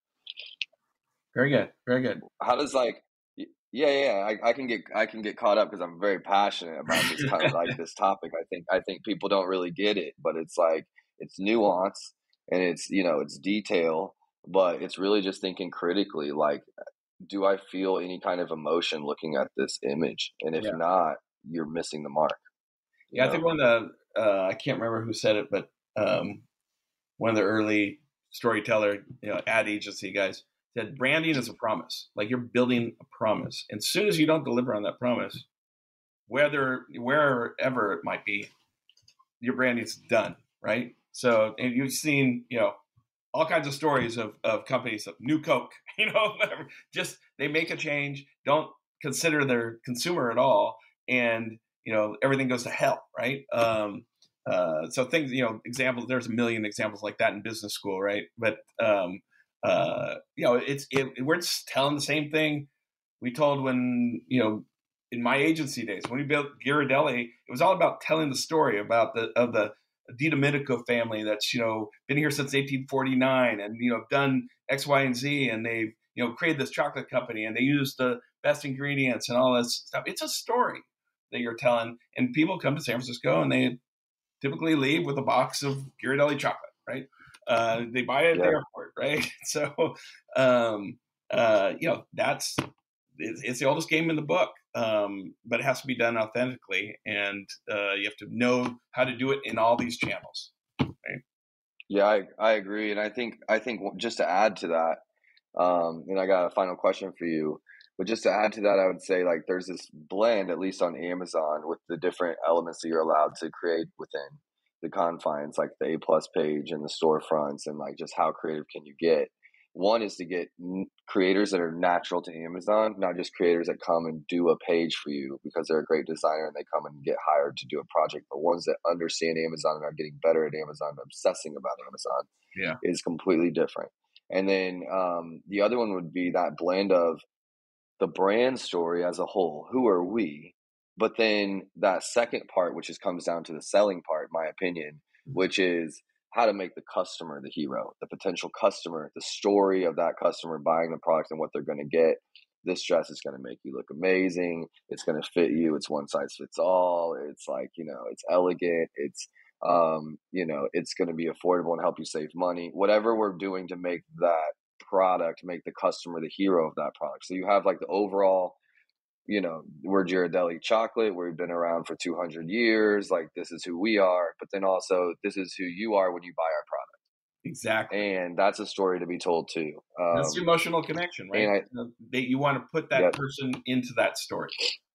Very good. Very good.
How does like, yeah, yeah, I, I can get, I can get caught up because I'm very passionate about this kind of like this topic. I think, I think people don't really get it, but it's like, it's nuance and it's, you know, it's detail, but it's really just thinking critically, like, do I feel any kind of emotion looking at this image? And if
Yeah.
not, you're missing the mark.
Yeah,
know?
I think one of the, uh, I can't remember who said it, but um, one of the early storyteller, you know, ad agency guys said branding is a promise. Like you're building a promise. And as soon as you don't deliver on that promise, whether, wherever it might be, your branding's done, right? So, and you've seen, you know, all kinds of stories of, of companies, of New Coke, you know, whatever. Just they make a change, don't consider their consumer at all, and you know everything goes to hell, right? Um, uh, so things, you know, examples. There's a million examples like that in business school, right? But um, uh, you know, it's it, we're just telling the same thing we told when you know in my agency days when we built Ghirardelli. It was all about telling the story about the of the Di Domenico family that's, you know, been here since eighteen forty-nine and, you know, done X, Y, and Z. And they've, you know, created this chocolate company and they use the best ingredients and all this stuff. It's a story that you're telling. And people come to San Francisco and they typically leave with a box of Ghirardelli chocolate, right? Uh, they buy it at
Yeah.
the airport, right? So, um, uh, you know, that's, it's, it's the oldest game in the book. Um, but it has to be done authentically, and uh, you have to know how to do it in all these channels. Right?
Yeah, I, I agree, and I think I think just to add to that, um, and I got a final question for you. But just to add to that, I would say like there's this blend, at least on Amazon, with the different elements that you're allowed to create within the confines, like the A plus page and the storefronts, and like just how creative can you get. One is to get n- creators that are natural to Amazon, not just creators that come and do a page for you because they're a great designer and they come and get hired to do a project. But ones that understand Amazon and are getting better at Amazon, and obsessing about Amazon,
Yeah.
is completely different. And then um, the other one would be that blend of the brand story as a whole. Who are we? But then that second part, which is comes down to the selling part, my opinion, which is how to make the customer the hero, the potential customer, the story of that customer buying the product and what they're going to get. This dress is going to make you look amazing. It's going to fit you. It's one size fits all. It's like, you know, it's elegant. It's, um, you know, it's going to be affordable and help you save money. Whatever we're doing to make that product, make the customer the hero of that product. So you have like the overall, you know, we're Ghirardelli chocolate. We've been around for two hundred years. Like this is who we are. But then also this is who you are when you buy our product.
Exactly.
And that's a story to be told too. Um,
That's the emotional connection, right?
I,
you, know, they, you want to put that
yep.
person into that story.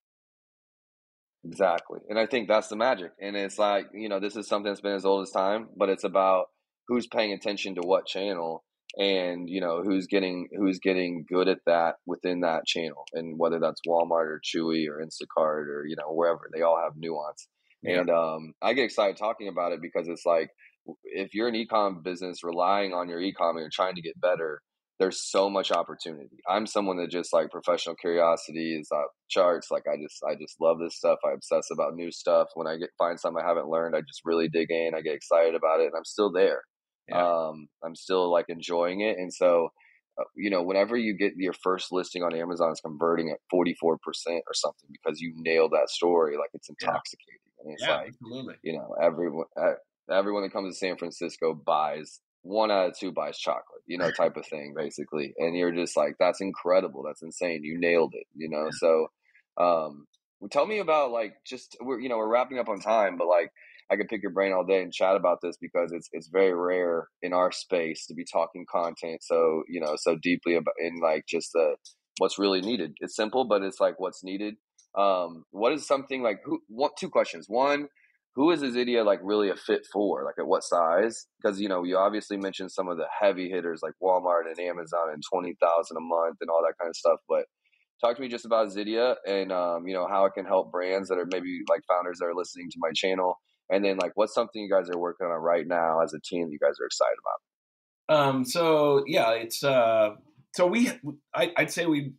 Exactly. And I think that's the magic. And it's like, you know, this is something that's been as old as time, but it's about who's paying attention to what channel and, you know, who's getting who's getting good at that within that channel. And whether that's Walmart or Chewy or Instacart or, you know, wherever, they all have nuance.
Yeah.
And um, I get excited talking about it because it's like, if you're an e-com business relying on your e-com and you're trying to get better, there's so much opportunity. I'm someone that just like professional curiosity is off charts. Like I just, I just love this stuff. I obsess about new stuff. When I get find something I haven't learned, I just really dig in. I get excited about it, and I'm still there.
Yeah.
Um, I'm still like enjoying it. And so, uh, you know, whenever you get your first listing on Amazon, it's converting at forty-four percent or something because you nailed that story. Like it's intoxicating, yeah. And it's
yeah,
like,
absolutely.
you know, everyone, everyone that comes to San Francisco buys. One out of two buys chocolate, you know, type of thing, basically. And you're just like, that's incredible. That's insane. You nailed it, you know? So, um, tell me about like, just, we're, you know, we're wrapping up on time, but like, I could pick your brain all day and chat about this because it's, it's very rare in our space to be talking content. So, you know, so deeply about in like just the, what's really needed. It's simple, but it's like what's needed. Um, what is something like who, what, two questions. One, who is Azidia like really a fit for? Like at what size? Because, you know, you obviously mentioned some of the heavy hitters like Walmart and Amazon and twenty thousand a month and all that kind of stuff. But talk to me just about Azidia and, um, you know, how it can help brands that are maybe like founders that are listening to my channel. And then like, what's something you guys are working on right now as a team that you guys are excited
Um, so yeah, it's uh, so we I, I'd say we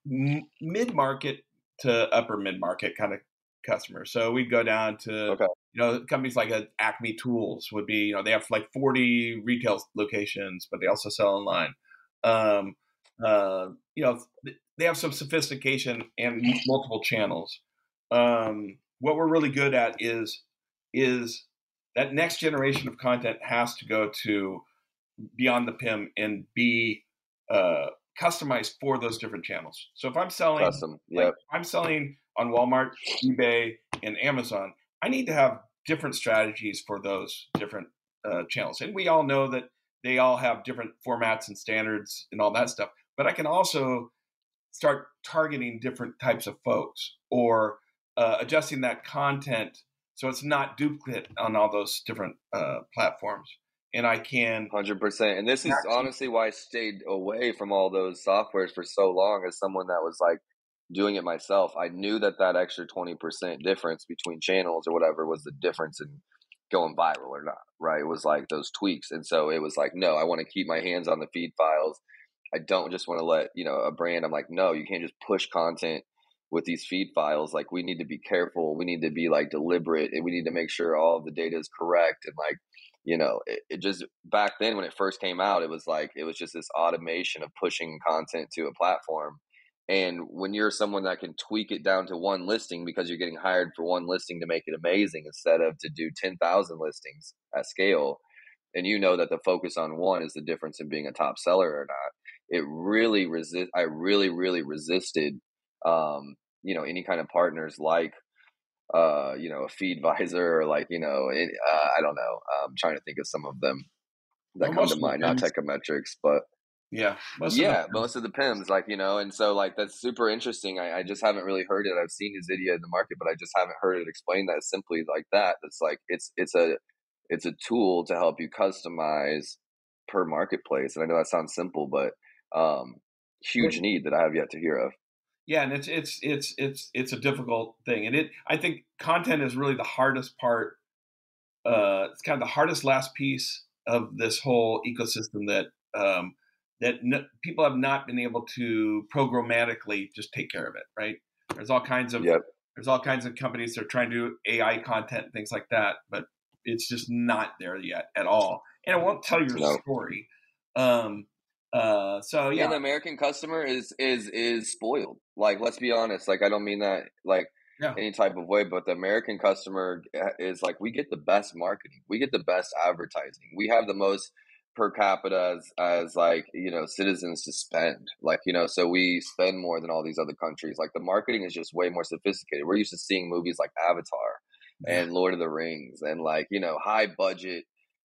mid market to upper mid market kind of customers. So we'd go down to
Okay.
you know companies like a Acme Tools would be you know they have like forty retail locations, but they also sell online. Um, uh, you know they have some sophistication and multiple channels. Um, what we're really good at is is that next generation of content has to go to beyond the P I M and be uh, customized for those different channels. So if I'm selling,
Custom,
like
yep.
if I'm selling on Walmart, eBay, and Amazon, I need to have different strategies for those different uh, channels. And we all know that they all have different formats and standards and all that stuff. But I can also start targeting different types of folks or uh, adjusting that content so it's not duplicate on all those different uh, platforms. And I can
one hundred percent. And this is honestly why I stayed away from all those softwares for so long as someone that was like doing it myself. I knew that that extra twenty percent difference between channels or whatever was the difference in going viral or not, right? It was like those tweaks. And so it was like, no, I want to keep my hands on the feed files. I don't just want to let, you know, a brand, I'm like, no, you can't just push content with these feed files. Like we need to be careful. We need to be like deliberate and we need to make sure all of the data is correct. And like, you know, it, it just back then when it first came out, it was like, it was just this automation of pushing content to a platform. And when you're someone that can tweak it down to one listing because you're getting hired for one listing to make it amazing instead of to do ten thousand listings at scale, and you know that the focus on one is the difference in being a top seller or not, it really resist. I really, really resisted, um, you know, any kind of partners like, uh, you know, a Feedvisor or like, you know, it, uh, I don't know. I'm trying to think of some of them that
well,
come to mind, not Techometrics, but
yeah, most
yeah,
of the,
most of the P I Ms, like, you know, and so like that's super interesting. I, I just haven't really heard it. I've seen Isidia in the market, but I just haven't heard it explained that simply like that. It's like it's it's a it's a tool to help you customize per marketplace. And I know that sounds simple, but um, huge need that I have yet to hear of.
Yeah, and it's it's it's it's it's a difficult thing, and it I think content is really the hardest part. Uh, it's kind of the hardest last piece of this whole ecosystem that um, that no, people have not been able to programmatically just take care of it. Right? There's all kinds of
Yep.
there's all kinds of companies that are trying to do A I content and things like that, but it's just not there yet at all, and it won't tell your
No.
story. Um, uh, so yeah,
And the American customer is is is spoiled. Like, let's be honest. Like, I don't mean that like
yeah.
any type of way, but the American customer is like, we get the best marketing, we get the best advertising, we have the most per capita as, as like, you know, citizens to spend, like, you know, so we spend more than all these other countries. Like the marketing is just way more sophisticated. We're used to seeing movies like Avatar
Yeah.
and Lord of the Rings and like, you know, high budget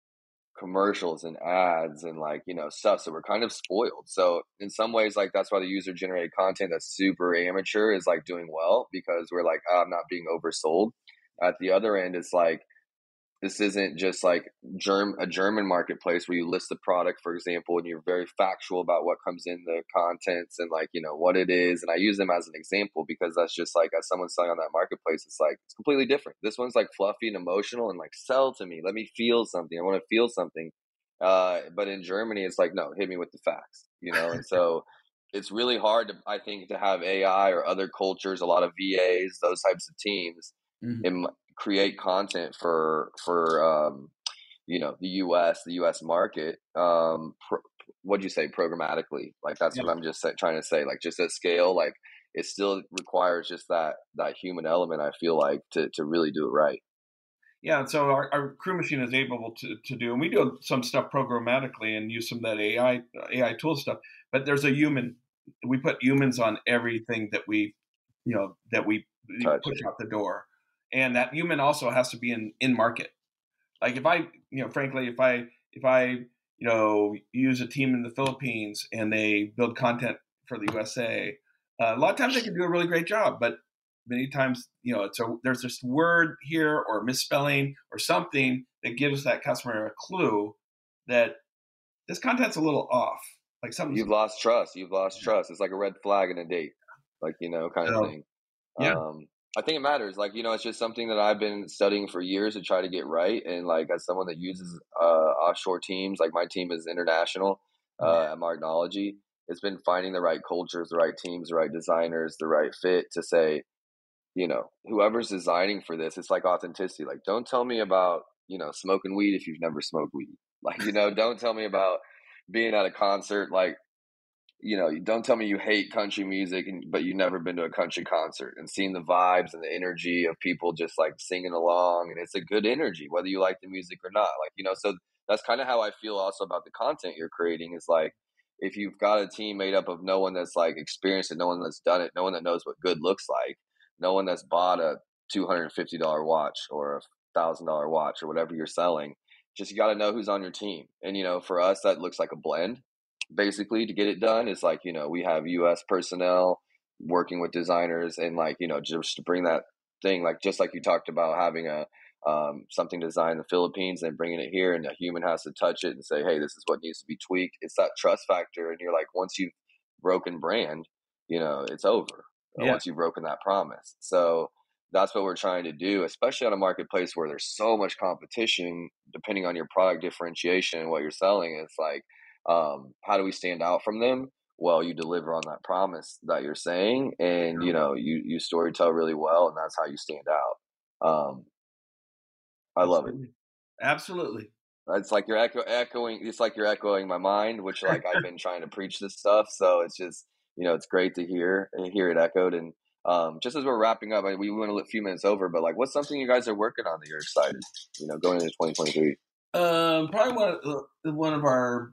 commercials and ads and like, you know, stuff. So we're kind of spoiled. So in some ways, like that's why the user generated content that's super amateur is like doing well, because we're like, oh, I'm not being oversold. At the other end, it's like, this isn't just like germ a German marketplace where you list the product, for example, and you're very factual about what comes in the contents and like, you know, what it is. And I use them as an example because that's just like, as someone selling on that marketplace, it's like, it's completely different. This one's like fluffy and emotional and like, sell to me, let me feel something. I want to feel something. Uh, but in Germany, it's like, no, hit me with the facts, you know? And so it's really hard to, I think, to have A I or other cultures, a lot of V As, those types of teams
Mhm.
in, create content for for um, you know, the U S, the U S market. Um, pro, what'd you say, programmatically? Like that's
Yeah.
what I'm just say, trying to say. Like just at scale, like it still requires just that that human element. I feel like to to really do it right.
Yeah, and so our, our crew machine is able to, to do, and we do some stuff programmatically and use some of that A I A I tool stuff. But there's a human. We put humans on everything that we, you know, that we
Touch.
push out the door, and that human also has to be in, in market. Like if I, you know, frankly, if I if I, you know, use a team in the Philippines and they build content for the U S A, uh, a lot of times they can do a really great job, but many times, you know, it's a, there's this word here or misspelling or something that gives that customer a clue that this content's a little off. Like something
You've lost trust. You've lost trust. It's like a red flag in a date, like, you know, kind of
So,
thing.
yeah.
Um, I think it matters. Like, you know, it's just something that I've been studying for years to try to get right. And like, as someone that uses uh, offshore teams, like my team is international uh, at Marknology, it's been finding the right cultures, the right teams, the right designers, the right fit to say, you know, whoever's designing for this, it's like authenticity. Like, don't tell me about, you know, smoking weed if you've never smoked weed. Like, you know, don't tell me about being at a concert. Like, you know, don't tell me you hate country music, and, but you've never been to a country concert and seen the vibes and the energy of people just like singing along. And it's a good energy, whether you like the music or not. Like, you know, so that's kind of how I feel also about the content you're creating is like, if you've got a team made up of no one that's like experienced it, no one that's done it, no one that knows what good looks like, no one that's bought a two hundred fifty dollars watch or a one thousand dollars watch or whatever you're selling, just you got to know who's on your team. And, you know, for us, that looks like a blend. Basically, to get it done, it's like, you know, we have U S personnel working with designers, and like, you know, just to bring that thing, like just like you talked about having a um, something designed in the Philippines and bringing it here, and a human has to touch it and say, hey, this is what needs to be tweaked. It's that trust factor, and you're like, once you've broken brand, you know, it's over. Yeah. Once you've broken that promise. So that's what we're trying to do, especially on a marketplace where there's so much competition, depending on your product differentiation and what you're selling. It's like, Um, how do we stand out from them? Well, you deliver on that promise that you're saying, and you know, you you story tell really well, and that's how you stand out. Um, I
Absolutely.
love it.
Absolutely.
It's like you're echo, echoing. It's like you're echoing my mind, which like I've been trying to preach this stuff. So it's just, you know, it's great to hear hear it echoed. And um, just as we're wrapping up, we went a few minutes over, but like, what's something you guys are working on that you're excited? You know, going into twenty twenty-three.
Um, probably one of, one of our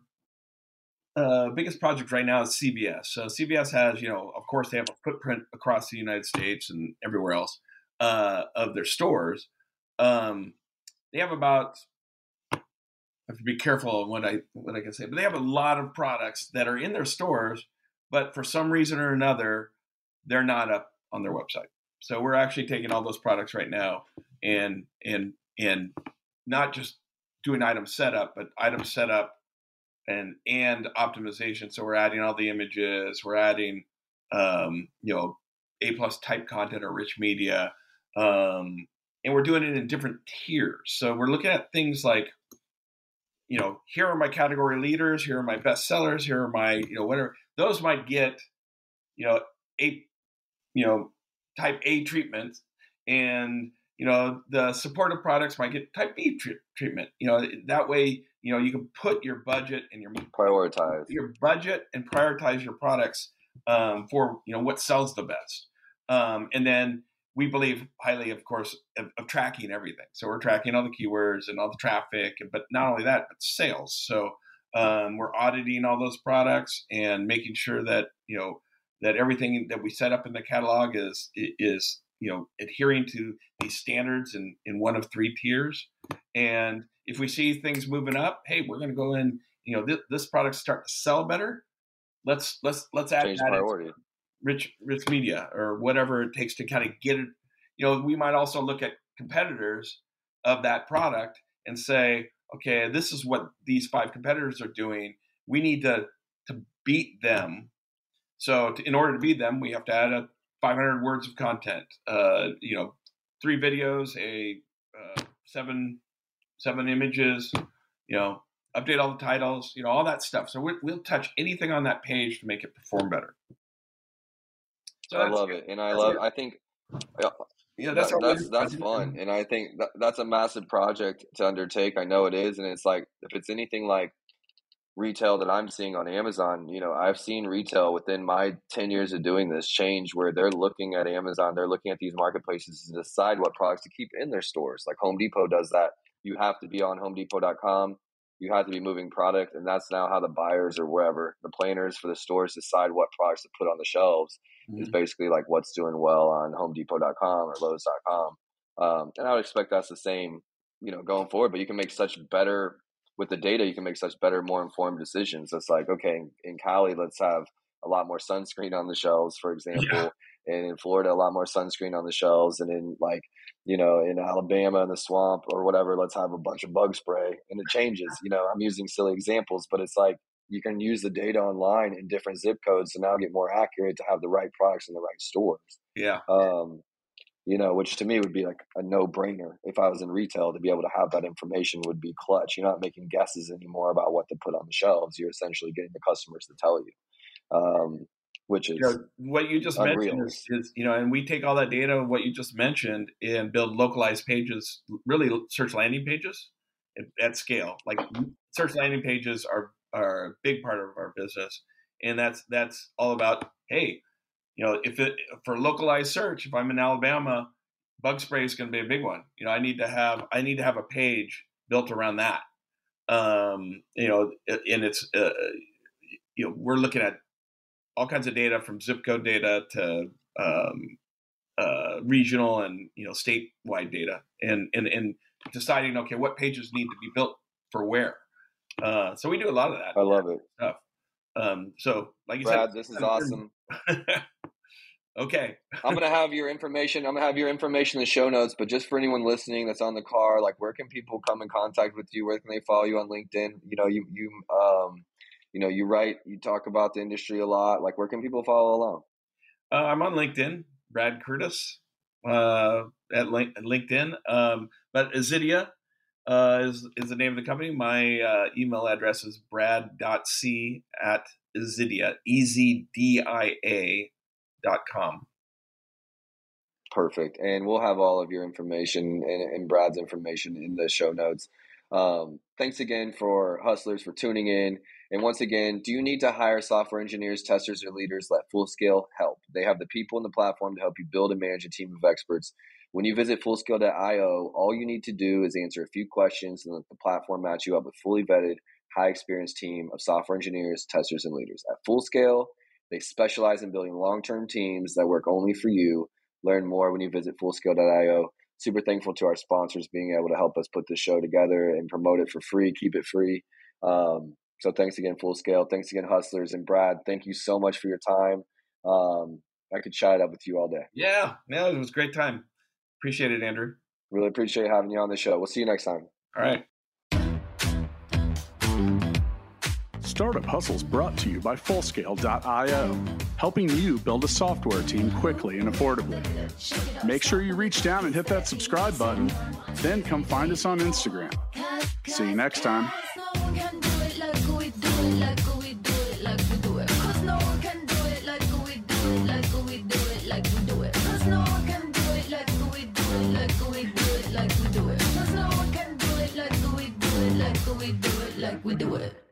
Uh, biggest project right now is C B S. So C B S has, you know, of course, they have a footprint across the United States and everywhere else uh, of their stores. Um, they have about, I have to be careful on what I what I can say, but they have a lot of products that are in their stores, but for some reason or another, they're not up on their website. So we're actually taking all those products right now and and and not just doing item setup, but item setup and and optimization. So we're adding all the images, we're adding um, you know, A plus type content or rich media, um, and we're doing it in different tiers. So we're looking at things like, you know, here are my category leaders, here are my best sellers, here are my, you know, whatever. Those might get, you know, a you know, type A treatment, and you know, the supportive products might get type B tr- treatment. You know, that way, you know, you can put your budget and your
prioritize
your budget and prioritize your products um, for, you know, what sells the best. Um, and then we believe highly, of course, of, of tracking everything. So we're tracking all the keywords and all the traffic, but not only that, but sales. So um, we're auditing all those products and making sure that, you know, that everything that we set up in the catalog is is you know, adhering to these standards in, in one of three tiers. And if we see things moving up, hey, we're going to go in, you know, this, this product start to sell better. Let's, let's, let's add
change
that
priority.
Rich, rich media or whatever it takes to kind of get it. You know, we might also look at competitors of that product and say, okay, this is what these five competitors are doing. We need to, to beat them. So to, in order to beat them, we have to add a five hundred words of content, uh, you know, three videos, a uh, seven, seven images, you know, update all the titles, you know, all that stuff. So we, we'll touch anything on that page to make it perform better.
So I love it. And I love, I think, yeah,
yeah, that's,
that, that's, that's fun. And I think that, that's a massive project to undertake. I know it is. And it's like, if it's anything like retail that I'm seeing on Amazon, you know, I've seen retail within my ten years of doing this change where they're looking at Amazon, they're looking at these marketplaces to decide what products to keep in their stores. Like Home Depot does that. You have to be on home depot dot com. You have to be moving product. And that's now how the buyers or wherever the planners for the stores decide what products to put on the shelves. Mm-hmm. Is basically like what's doing well on home depot dot com or lowes dot com. Um, and I would expect that's the same, you know, going forward, but you can make such better with the data, you can make such better, more informed decisions. It's like, okay, in, in Cali, let's have a lot more sunscreen on the shelves, for example. Yeah. And in Florida, a lot more sunscreen on the shelves. And in like, you know, in Alabama, in the swamp or whatever, let's have a bunch of bug spray. And it changes. You know, I'm using silly examples, but it's like you can use the data online in different zip codes to now get more accurate to have the right products in the right stores.
Yeah.
Um, you know, which to me would be like a no-brainer. If I was in retail, to be able to have that information would be clutch. You're not making guesses anymore about what to put on the shelves. You're essentially getting the customers to tell you, um, which is
you know, what you just
unreal.
mentioned is, is, you know, and we take all that data, what you just mentioned, and build localized pages, really search landing pages at, at scale. Like search landing pages are, are a big part of our business. And that's, that's all about, hey, you know, if it, for localized search, if I'm in Alabama, bug spray is going to be a big one. You know, I need to have, I need to have a page built around that. Um, you know, and it's, uh, you know, we're looking at all kinds of data from zip code data to um, uh, regional and, you know, statewide data, and, and, and deciding, okay, what pages need to be built for where. Uh, so we do a lot of that.
I love it.
Stuff. Um, so like you
Brad,
said,
this is awesome.
Okay.
I'm going to have your information. I'm going to have your information in the show notes, but just for anyone listening that's on the car, like where can people come in contact with you? Where can they follow you on LinkedIn? You know, you, you, um, you know, you write, you talk about the industry a lot. Like where can people follow along?
Uh, I'm on LinkedIn, Brad Curtis, uh, at, link, at LinkedIn. Um, but Ezidia, uh, is, is the name of the company. My, uh, email address is brad.c at Ezidia, E Z D I A dot com.
Perfect. And we'll have all of your information and, and Brad's information in the show notes. Um, thanks again for hustlers for tuning in. And once again, do you need to hire software engineers, testers, or leaders? Let Fullscale help. They have the people and the platform to help you build and manage a team of experts. When you visit fullscale dot io, all you need to do is answer a few questions and let the platform match you up with fully vetted, high experienced team of software engineers, testers, and leaders. At Fullscale, they specialize in building long-term teams that work only for you. Learn more when you visit fullscale dot io. Super thankful to our sponsors being able to help us put this show together and promote it for free, keep it free. Um, so thanks again, Fullscale. Thanks again, Hustlers. And Brad, thank you so much for your time. Um, I could chat it up with you all day.
Yeah, yeah, it was a great time. Appreciate it, Andrew.
Really appreciate having you on the show. We'll see you next time.
All right.
Startup Hustles brought to you by fullscale dot io, helping you build a software team quickly and affordably. Make sure you reach down and hit that subscribe button, then come find us on Instagram. See you next time.
We do it.